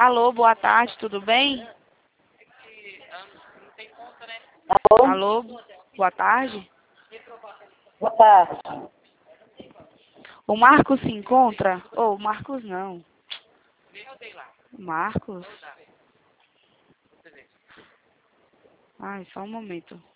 Alô, boa tarde, tudo bem? Alô? Alô, boa tarde. Boa tarde. O Marcos se encontra? Oh, o Marcos não. Marcos? Ai, só um momento.